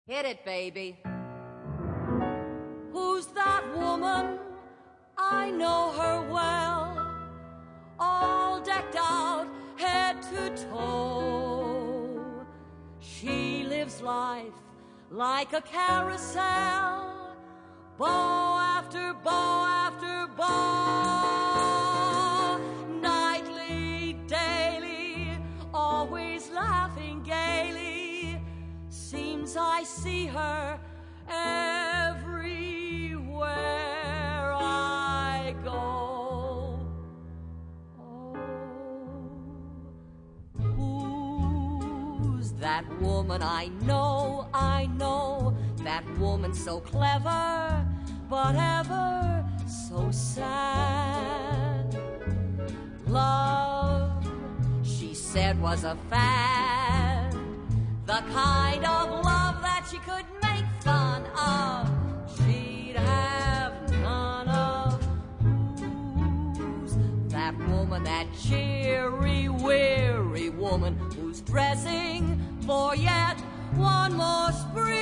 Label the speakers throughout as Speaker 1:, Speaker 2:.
Speaker 1: Hit it, baby. Who's that woman? I know her well. All decked out, head to toe. She lives life like a carousel. Bow after bow after bow. Nightly, daily, always laughing gaily. Seems I see her everywhere I go. Oh, who's that woman? I know, that woman so clever, but ever so sad. Love, she said, was a fad, the kind of love that she could make fun of. She'd have none of. Who's that woman, that cheery, weary woman who's dressing for yet one more spring?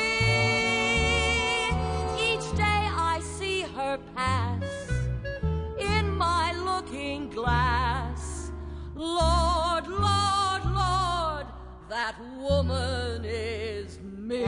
Speaker 1: Each day I see her pass in my looking glass. Lord, Lord, Lord, that woman is me.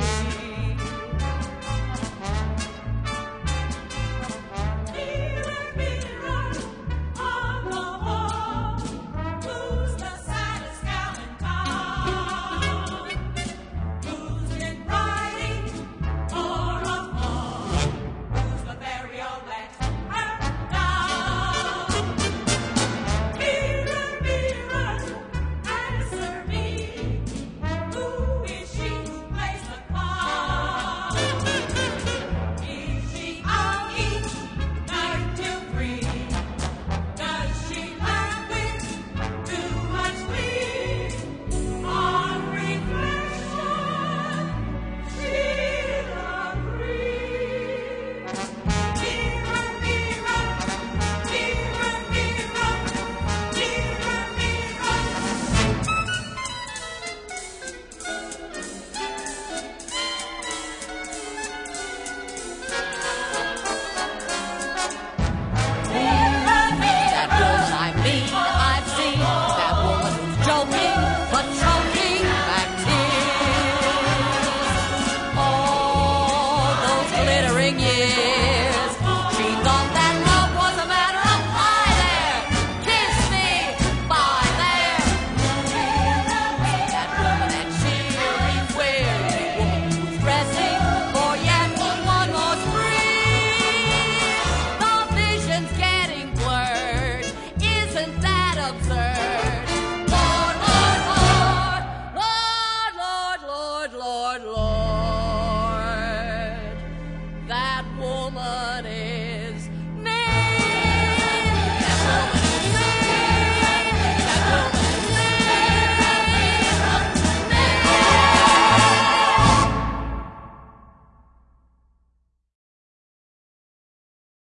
Speaker 1: Absurd.